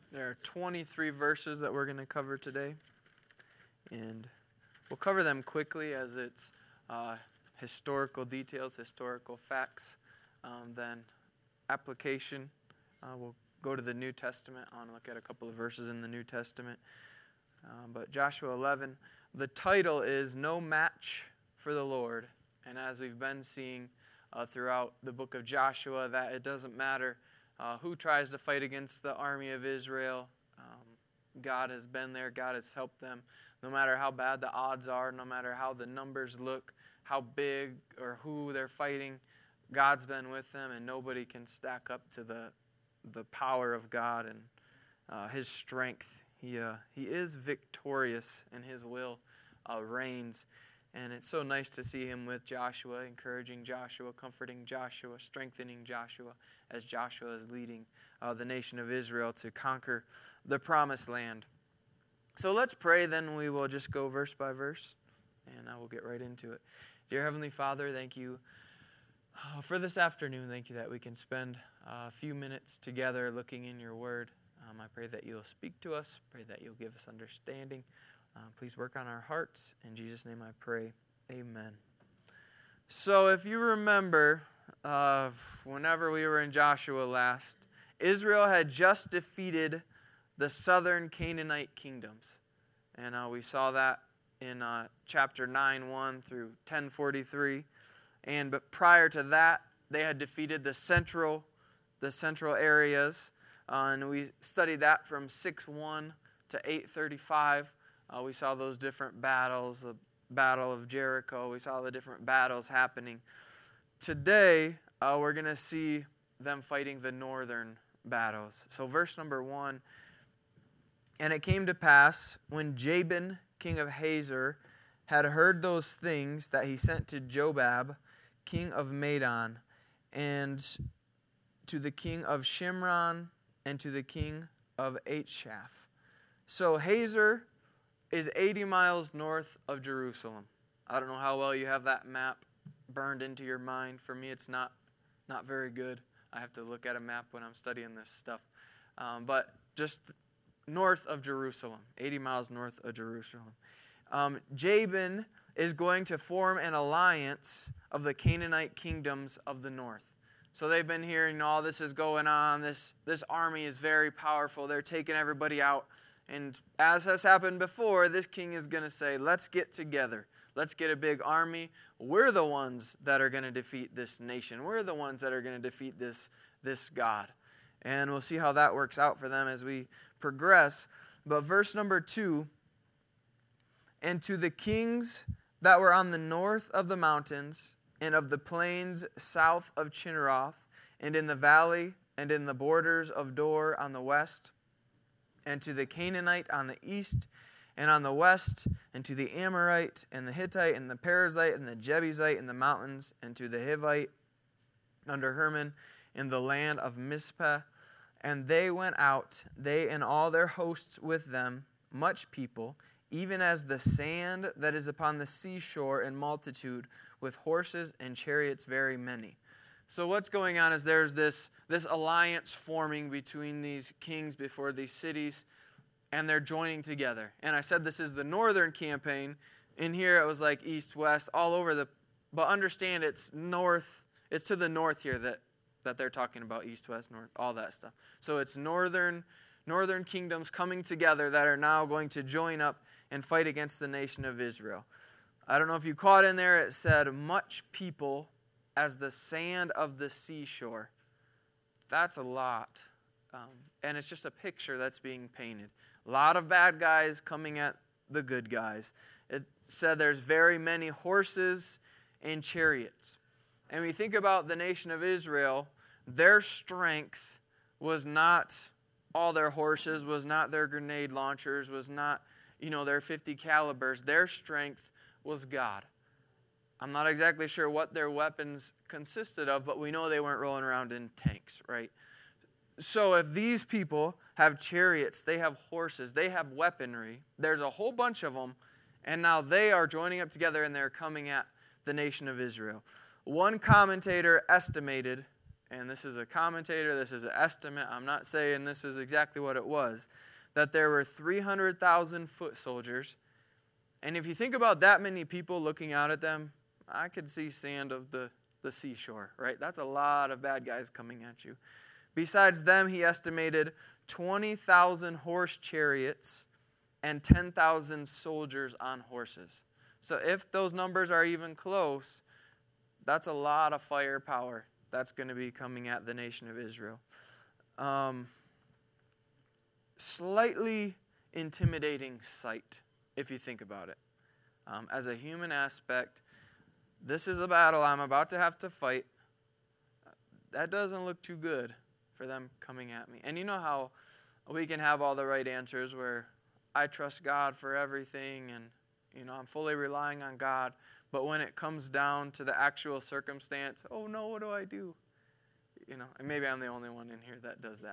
There are 23 verses that we're going to cover today, and we'll cover them quickly as it's historical details, historical facts, then application. We'll go to the New Testament. I want to look at a couple of verses in the New Testament. But Joshua 11, the title is No Match for the Lord. And as we've been seeing throughout the book of Joshua, that it doesn't matter who tries to fight against the army of Israel. God has been there. God has helped them. No matter how bad the odds are, no matter how the numbers look, how big or who they're fighting, God's been with them, and nobody can stack up to the power of God and His strength. He is victorious, and His will reigns. And it's so nice to see Him with Joshua, encouraging Joshua, comforting Joshua, strengthening Joshua as Joshua is leading the nation of Israel to conquer the promised land. So let's pray, then we will just go verse by verse, and I will get right into it. Dear Heavenly Father, thank you for this afternoon. Thank you that we can spend a few minutes together looking in your word. I pray that you'll speak to us. Pray that you'll give us understanding. Please work on our hearts. In Jesus' name I pray. Amen. So if you remember, whenever we were in Joshua last, Israel had just defeated the southern Canaanite kingdoms. And we saw that in chapter 9:1 through 10:43. But prior to that, they had defeated the central areas. And we studied that from 6:1 to 8:35. We saw those different battles, the Battle of Jericho. We saw the different battles happening. Today, we're going to see them fighting the northern battles. So verse number 1, and it came to pass, when Jabin, king of Hazor, had heard those things, that he sent to Jobab, king of Madon, and to the king of Shimron, and to the king of Achshaph. So Hazor is 80 miles north of Jerusalem. I don't know how well you have that map burned into your mind. For me, it's not very good. I have to look at a map when I'm studying this stuff. But just north of Jerusalem, 80 miles north of Jerusalem. Jabin is going to form an alliance of the Canaanite kingdoms of the north. So they've been hearing all this is going on. This army is very powerful. They're taking everybody out. And as has happened before, this king is going to say, let's get together. Let's get a big army. We're the ones that are going to defeat this nation. We're the ones that are going to defeat this God. And we'll see how that works out for them as we progress. But verse number 2, and to the kings that were on the north of the mountains and of the plains south of Chinneroth, and in the valley and in the borders of Dor on the west, and to the Canaanite on the east and on the west, and to the Amorite and the Hittite and the Perizzite and the Jebusite in the mountains, and to the Hivite under Hermon in the land of Mizpeh. And they went out, they and all their hosts with them, much people, even as the sand that is upon the seashore in multitude, with horses and chariots very many. So what's going on is there's this alliance forming between these kings before these cities, and they're joining together. And I said this is the northern campaign. In here it was like east, west, all over but understand it's north. It's to the north here that they're talking about, east, west, north, all that stuff. So it's northern kingdoms coming together that are now going to join up and fight against the nation of Israel. I don't know if you caught in there, it said much people as the sand of the seashore. That's a lot. And it's just a picture that's being painted. A lot of bad guys coming at the good guys. It said there's very many horses and chariots. And we think about the nation of Israel, their strength was not all their horses, was not their grenade launchers, was not, their 50 calibers. Their strength was God. I'm not exactly sure what their weapons consisted of, but we know they weren't rolling around in tanks, right? So if these people have chariots, they have horses, they have weaponry, there's a whole bunch of them, and now they are joining up together and they're coming at the nation of Israel. One commentator estimated and this is a commentator, this is an estimate, I'm not saying this is exactly what it was, that there were 300,000 foot soldiers. And if you think about that many people looking out at them, I could see sand of the seashore, right? That's a lot of bad guys coming at you. Besides them, he estimated 20,000 horse chariots and 10,000 soldiers on horses. So if those numbers are even close, that's a lot of firepower that's going to be coming at the nation of Israel. Slightly intimidating sight, if you think about it. As a human aspect, this is a battle I'm about to have to fight. That doesn't look too good for them coming at me. And you know how we can have all the right answers where I trust God for everything and I'm fully relying on God. But when it comes down to the actual circumstance, oh no, what do I do? And maybe I'm the only one in here that does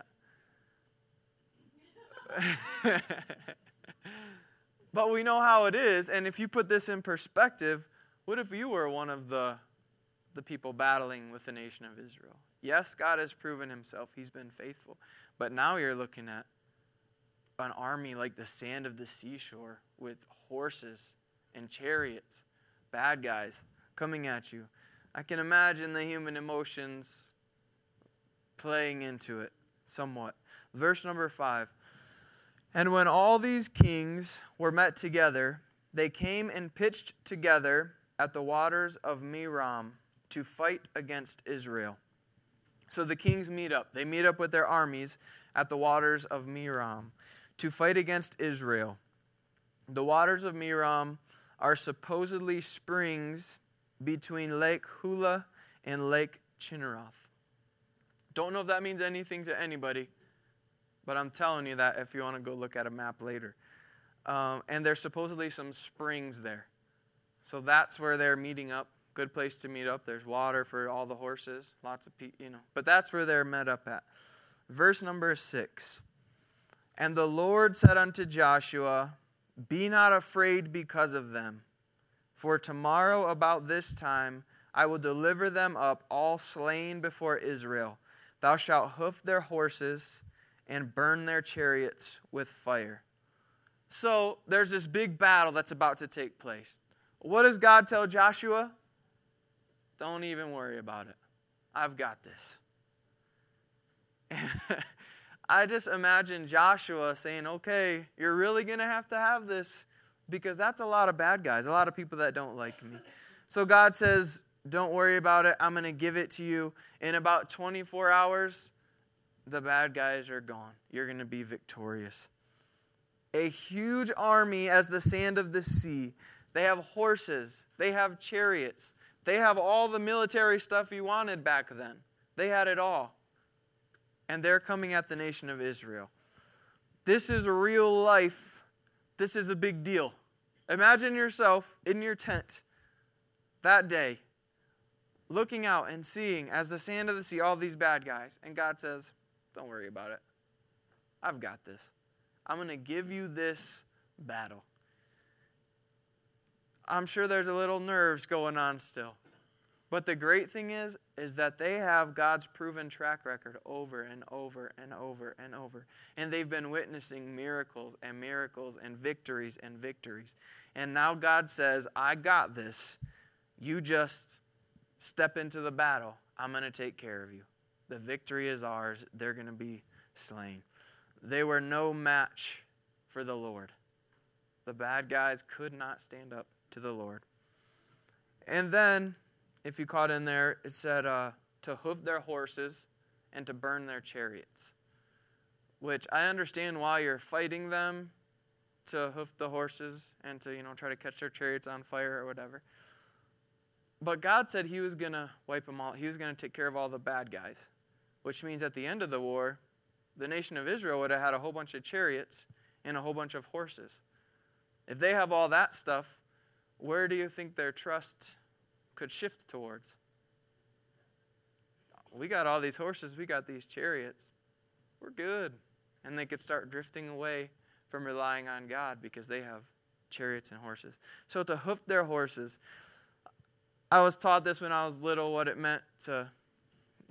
that. But we know how it is, and if you put this in perspective, what if you were one of the people battling with the nation of Israel? Yes, God has proven himself. He's been faithful. But now you're looking at an army like the sand of the seashore with horses and chariots, bad guys coming at you. I can imagine the human emotions playing into it somewhat. Verse number 5. And when all these kings were met together, they came and pitched together at the waters of Merom to fight against Israel. So the kings meet up. They meet up with their armies at the waters of Merom to fight against Israel. The waters of Merom are supposedly springs between Lake Hula and Lake Chinneroth. Don't know if that means anything to anybody, but I'm telling you that if you want to go look at a map later. And there's supposedly some springs there. So that's where they're meeting up. Good place to meet up. There's water for all the horses. Lots of people, But that's where they're met up at. Verse number 6. And the Lord said unto Joshua, Be not afraid because of them. For tomorrow about this time I will deliver them up all slain before Israel. Thou shalt hoof their horses and burn their chariots with fire. So there's this big battle that's about to take place. What does God tell Joshua? Don't even worry about it. I've got this. I just imagine Joshua saying, okay, you're really going to have this because that's a lot of bad guys, a lot of people that don't like me. So God says, don't worry about it. I'm going to give it to you. In about 24 hours, the bad guys are gone. You're going to be victorious. A huge army as the sand of the sea. They have horses. They have chariots. They have all the military stuff you wanted back then. They had it all. And they're coming at the nation of Israel. This is real life. This is a big deal. Imagine yourself in your tent that day, looking out and seeing as the sand of the sea all these bad guys. And God says, don't worry about it. I've got this. I'm going to give you this battle. I'm sure there's a little nerves going on still. But the great thing is that they have God's proven track record over and over and over and over. And they've been witnessing miracles and miracles and victories and victories. And now God says, I got this. You just step into the battle. I'm going to take care of you. The victory is ours. They're going to be slain. They were no match for the Lord. The bad guys could not stand up to the Lord. And then, if you caught in there, it said to hoof their horses and to burn their chariots. Which I understand why you're fighting them to hoof the horses and to, try to catch their chariots on fire or whatever. But God said he was going to wipe them all. He was going to take care of all the bad guys. Which means at the end of the war, the nation of Israel would have had a whole bunch of chariots and a whole bunch of horses. If they have all that stuff, where do you think their trust could shift towards? We got all these horses, we got these chariots. We're good. And they could start drifting away from relying on God because they have chariots and horses. So to hoof their horses, I was taught this when I was little, what it meant to, you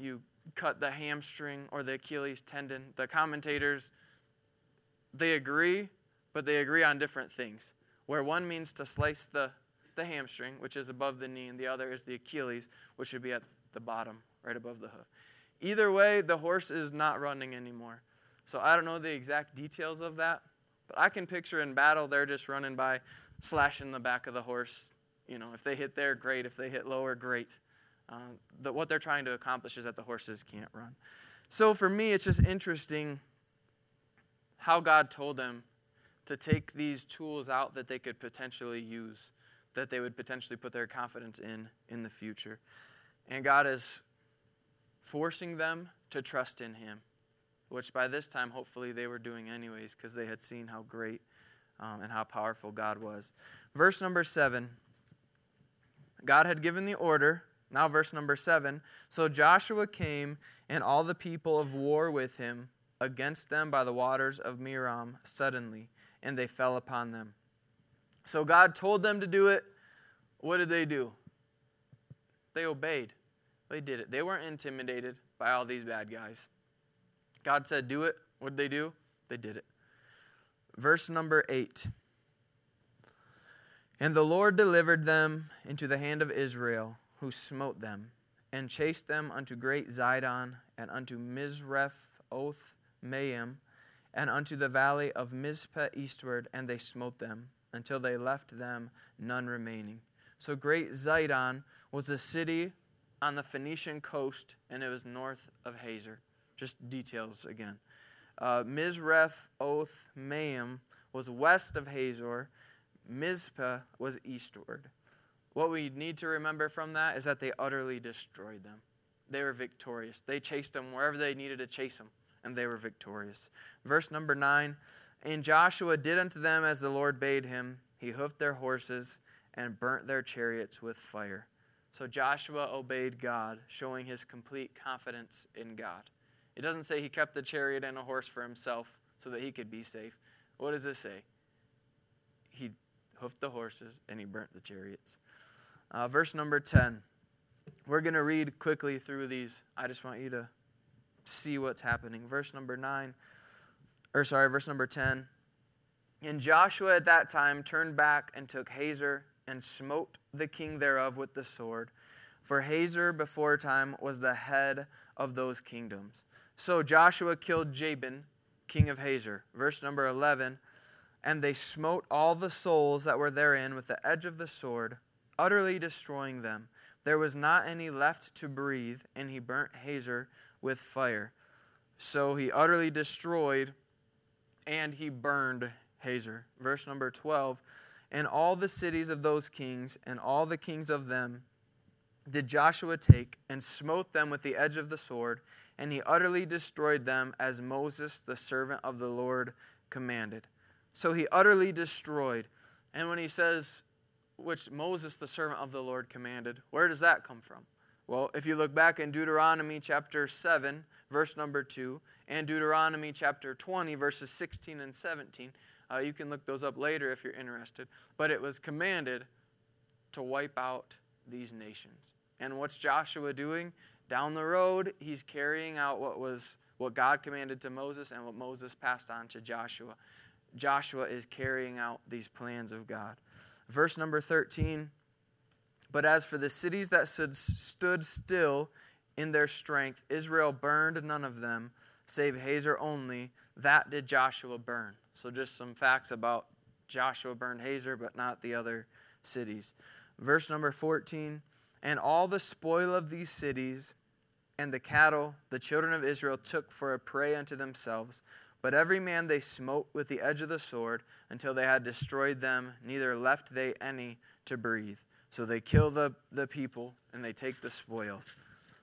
cut the hamstring or the Achilles tendon. The commentators, they agree, but they agree on different things. Where one means to slice the hamstring, which is above the knee, and the other is the Achilles, which should be at the bottom, right above the hoof. Either way, the horse is not running anymore. So I don't know the exact details of that, but I can picture in battle, they're just running by, slashing the back of the horse. If they hit there, great. If they hit lower, great. What they're trying to accomplish is that the horses can't run. So for me, it's just interesting how God told them to take these tools out that they could potentially use, that they would potentially put their confidence in the future. And God is forcing them to trust in Him, which by this time, hopefully, they were doing anyways because they had seen how great and how powerful God was. Verse number 7, God had given the order. Now verse number 7, so Joshua came and all the people of war with him against them by the waters of Merom suddenly, and they fell upon them. So God told them to do it. What did they do? They obeyed. They did it. They weren't intimidated by all these bad guys. God said, do it. What did they do? They did it. Verse number 8. And the Lord delivered them into the hand of Israel, who smote them, and chased them unto great Zidon, and unto Mizreph-oth-maim, and unto the valley of Mizpeh eastward, and they smote them, until they left them none remaining. So great Zidon was a city on the Phoenician coast, and it was north of Hazor. Just details again. Mizreph-oth-maim was west of Hazor. Mizpeh was eastward. What we need to remember from that is that they utterly destroyed them. They were victorious. They chased them wherever they needed to chase them, and they were victorious. Verse number 9, and Joshua did unto them as the Lord bade him. He hoofed their horses and burnt their chariots with fire. So Joshua obeyed God, showing his complete confidence in God. It doesn't say he kept the chariot and a horse for himself so that he could be safe. What does this say? He hoofed the horses and he burnt the chariots. Verse number 10. We're going to read quickly through these. I just want you to see what's happening. Verse number 10. And Joshua at that time turned back and took Hazor and smote the king thereof with the sword. For Hazor before time was the head of those kingdoms. So Joshua killed Jabin, king of Hazor. Verse number 11. And they smote all the souls that were therein with the edge of the sword, utterly destroying them. There was not any left to breathe, and he burnt Hazor with fire. So he utterly destroyed, and he burned Hazor. Verse number 12. And all the cities of those kings, and all the kings of them, did Joshua take, and smote them with the edge of the sword, and he utterly destroyed them, as Moses, the servant of the Lord, commanded. So he utterly destroyed. And when he says, which Moses, the servant of the Lord, commanded, where does that come from? Well, if you look back in Deuteronomy chapter 7, verse number 2, and Deuteronomy chapter 20, verses 16 and 17, you can look those up later if you're interested. But it was commanded to wipe out these nations. And what's Joshua doing? Down the road, he's carrying out what God commanded to Moses and what Moses passed on to Joshua. Joshua is carrying out these plans of God. Verse number 13, but as for the cities that stood still in their strength, Israel burned none of them, save Hazor only. That did Joshua burn. So just some facts about Joshua burned Hazor, but not the other cities. Verse number 14, and all the spoil of these cities and the cattle the children of Israel took for a prey unto themselves, but every man they smote with the edge of the sword until they had destroyed them, neither left they any to breathe. So they kill the people and they take the spoils.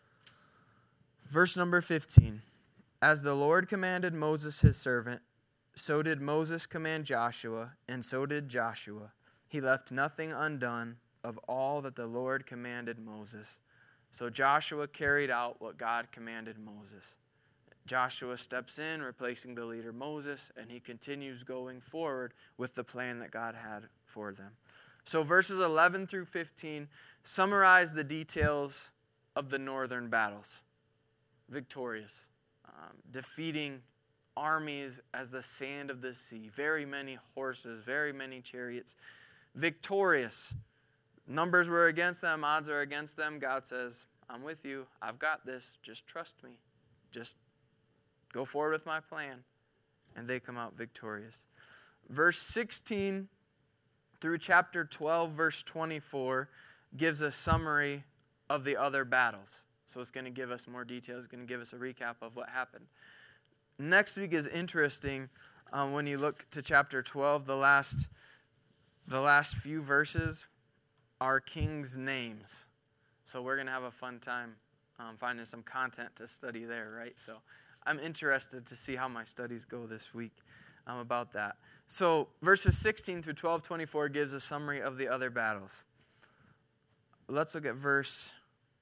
Verse number 15. As the Lord commanded Moses his servant, so did Moses command Joshua, and so did Joshua. He left nothing undone of all that the Lord commanded Moses. So Joshua carried out what God commanded Moses. Joshua steps in, replacing the leader Moses, and he continues going forward with the plan that God had for them. So verses 11 through 15 summarize the details of the northern battles. victorious, defeating armies as the sand of the sea, very many horses, very many chariots, victorious. Numbers were against them, odds are against them. God says, I'm with you, I've got this, just trust me. Just go forward with my plan. And they come out victorious. Verse 16 through chapter 12, verse 24, gives a summary of the other battles. So it's going to give us more details. It's going to give us a recap of what happened. Next week is interesting when you look to chapter 12. The last few verses are kings' names. So we're going to have a fun time finding some content to study there, right? So I'm interested to see how my studies go this week about that. So verses 16 through 12:24 gives a summary of the other battles. Let's look at verse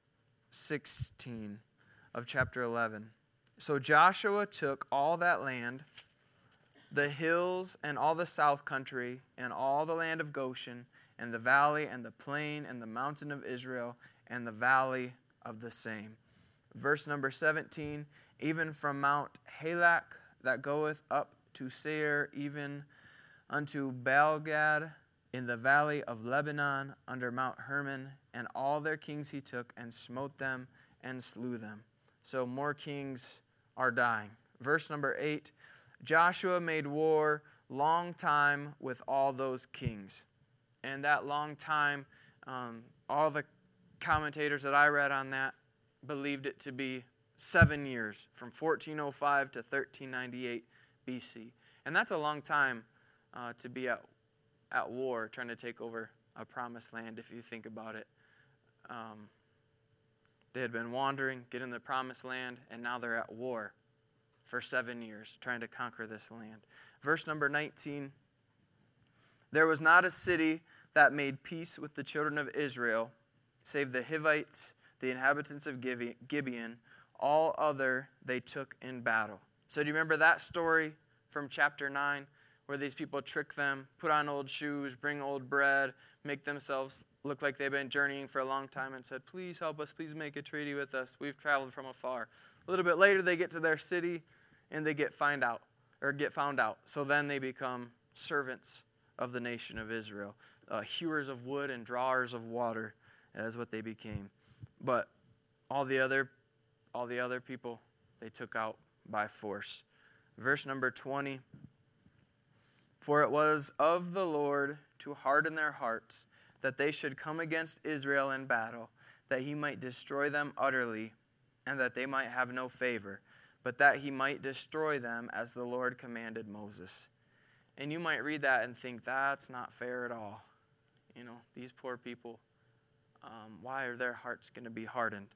16 of chapter 11. So Joshua took all that land, the hills and all the south country, and all the land of Goshen, and the valley and the plain and the mountain of Israel, and the valley of the same. Verse number 17, even from Mount Halak that goeth up to Seir, even unto Baalgad in the valley of Lebanon, under Mount Hermon, and all their kings he took, and smote them, and slew them. So more kings are dying. Verse number 8, Joshua made war long time with all those kings. And that long time, all the commentators that I read on that believed it to be 7 years, from 1405 to 1398 BC. And that's a long time to be at war, trying to take over a promised land, if you think about it. They had been wandering, getting the promised land, and now they're at war for 7 years, trying to conquer this land. Verse number 19, there was not a city that made peace with the children of Israel, save the Hivites, the inhabitants of Gibeon. All other they took in battle. So do you remember that story from chapter 9, where these people trick them, put on old shoes, bring old bread, make themselves look like they've been journeying for a long time, and said, please help us, please make a treaty with us. We've traveled from afar. A little bit later, they get to their city, and they get found out. So then they become servants of the nation of Israel. Hewers of wood and drawers of water is what they became. But all the other people, they took out by force. Verse number 20, for it was of the Lord to harden their hearts, that they should come against Israel in battle, that he might destroy them utterly, and that they might have no favor, but that he might destroy them as the Lord commanded Moses. And you might read that and think, that's not fair at all. You know, these poor people, why are their hearts going to be hardened?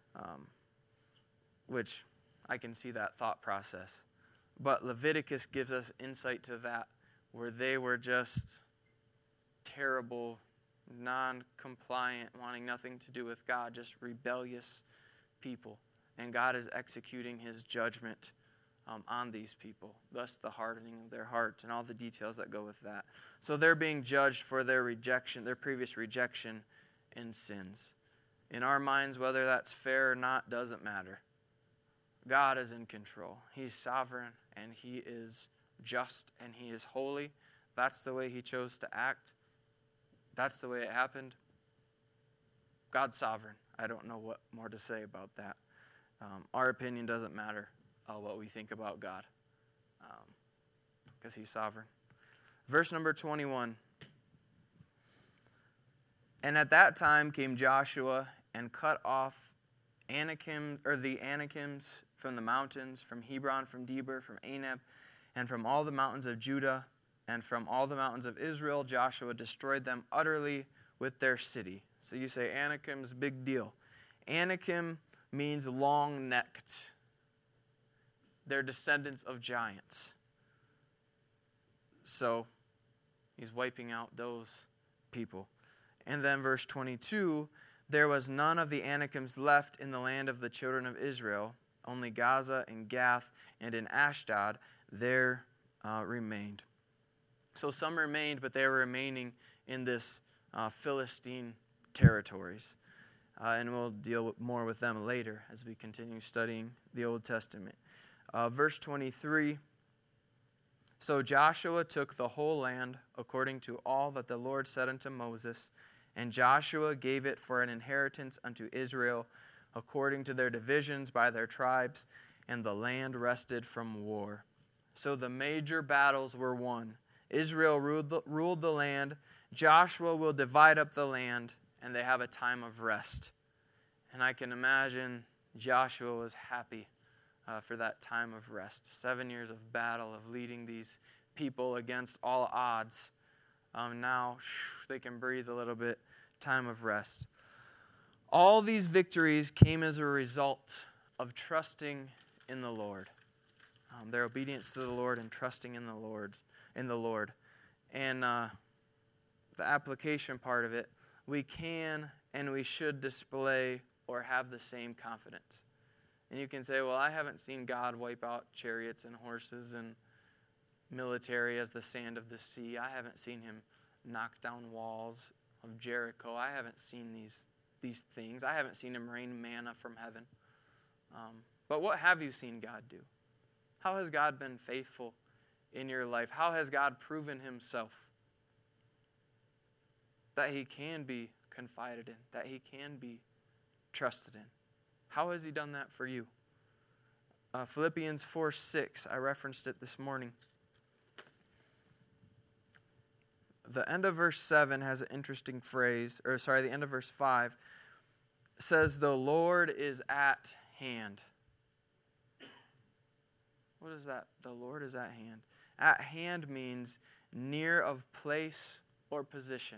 Which I can see that thought process. But Leviticus gives us insight to that, where they were just terrible, non-compliant, wanting nothing to do with God, just rebellious people. And God is executing his judgment on these people, thus the hardening of their heart and all the details that go with that. So they're being judged for their rejection, their previous rejection and sins. In our minds, whether that's fair or not doesn't matter. God is in control. He's sovereign, and he is just, and he is holy. That's the way he chose to act. That's the way it happened. God's sovereign. I don't know what more to say about that. Our opinion doesn't matter what we think about God, because he's sovereign. Verse number 21. And at that time came Joshua and cut off the Anakims from the mountains, from Hebron, from Debir, from Anab, and from all the mountains of Judah, and from all the mountains of Israel. Joshua destroyed them utterly with their city. So you say Anakim's big deal. Anakim means long-necked. They're descendants of giants. So he's wiping out those people. And then verse 22, there was none of the Anakims left in the land of the children of Israel, only Gaza and Gath and in Ashdod there remained. So some remained, but they were remaining in this Philistine territories. and we'll deal more with them later as we continue studying the Old Testament. Verse 23, so Joshua took the whole land according to all that the Lord said unto Moses, and Joshua gave it for an inheritance unto Israel according to their divisions by their tribes, and the land rested from war. So the major battles were won. Israel ruled the land. Joshua will divide up the land, and they have a time of rest. And I can imagine Joshua was happy for that time of rest. 7 years of battle, of leading these people against all odds. Now they can breathe a little bit. Time of rest. All these victories came as a result of trusting in the Lord. Their obedience to the Lord and trusting in the Lord. And the application part of it, we can and we should display or have the same confidence. And you can say, well, I haven't seen God wipe out chariots and horses and military as the sand of the sea. I haven't seen him knock down walls of Jericho. I haven't seen these things. I haven't seen him rain manna from heaven. But what have you seen God do? How has God been faithful in your life? How has God proven himself? That he can be confided in, that he can be trusted in. How has he done that for you? Philippians 4:6, I referenced it this morning. The end of verse 7 has an interesting phrase, the end of verse 5 says, the Lord is at hand. What is that? The Lord is at hand. At hand means near of place or position.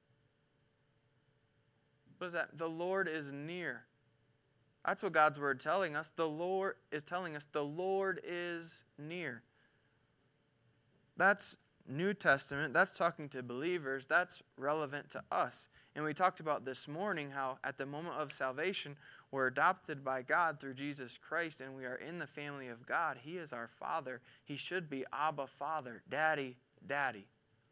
What is that? The Lord is near. That's what God's word telling us. The Lord is telling us the Lord is near. That's New Testament. That's talking to believers. That's relevant to us. And we talked about this morning how at the moment of salvation, we're adopted by God through Jesus Christ, and we are in the family of God. He is our Father. He should be Abba, Father, Daddy, Daddy,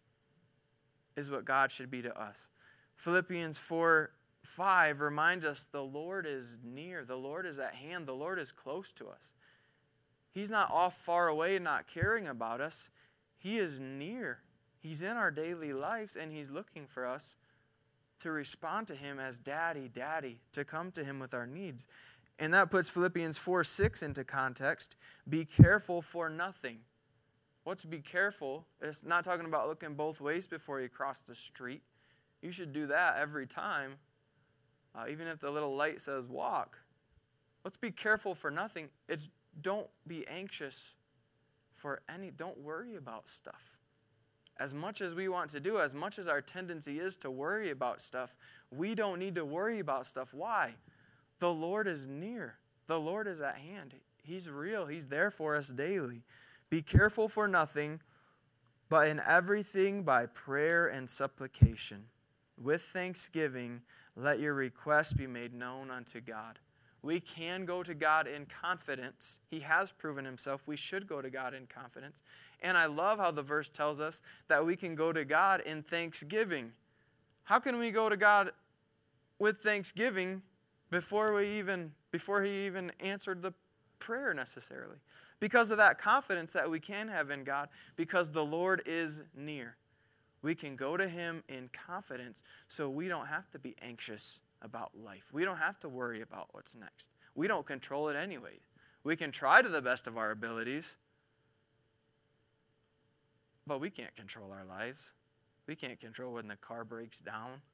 is what God should be to us. Philippians 4:5 reminds us the Lord is near. The Lord is at hand. The Lord is close to us. He's not off far away not caring about us. He is near. He's in our daily lives, and he's looking for us to respond to him as Daddy, Daddy, to come to him with our needs. And that puts Philippians 4:6 into context. Be careful for nothing. What's be careful? It's not talking about looking both ways before you cross the street. You should do that every time, even if the little light says walk. Let's be careful for nothing. It's don't be anxious for don't worry about stuff. As much as we want to do, as much as our tendency is to worry about stuff, we don't need to worry about stuff. Why? The Lord is near. The Lord is at hand. He's real. He's there for us daily. Be careful for nothing, but in everything by prayer and supplication. With thanksgiving, let your requests be made known unto God. We can go to God in confidence. He has proven himself. We should go to God in confidence. And I love how the verse tells us that we can go to God in thanksgiving. How can we go to God with thanksgiving before he even answered the prayer necessarily? Because of that confidence that we can have in God, because the Lord is near. We can go to him in confidence so we don't have to be anxious about life. We don't have to worry about what's next. We don't control it anyway. We can try to the best of our abilities, but we can't control our lives. We can't control when the car breaks down.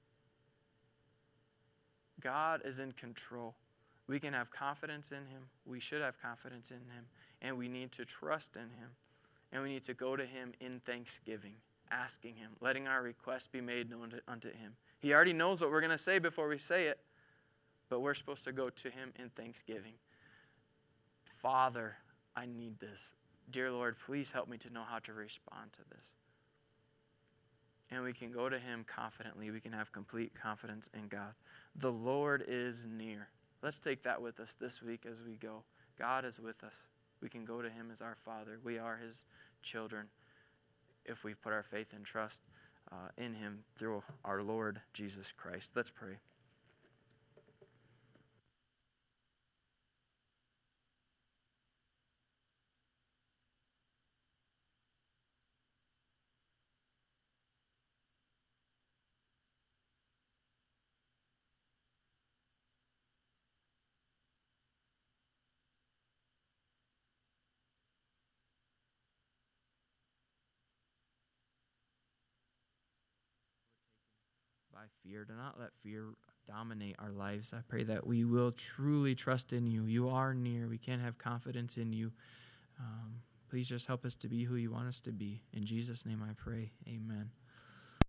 God is in control. We can have confidence in him. We should have confidence in him. And we need to trust in him. And we need to go to him in thanksgiving, asking him, letting our requests be made known unto him. He already knows what we're going to say before we say it, but we're supposed to go to him in thanksgiving. Father, I need this. Dear Lord, please help me to know how to respond to this. And we can go to him confidently. We can have complete confidence in God. The Lord is near. Let's take that with us this week as we go. God is with us. We can go to him as our Father. We are his children if we put our faith and trust in him through our Lord Jesus Christ. Let's pray. fear. Do not let fear dominate our lives. I pray that we will truly trust in you. You are near. We can have confidence in you. Please just help us to be who you want us to be. In Jesus' name I pray. Amen.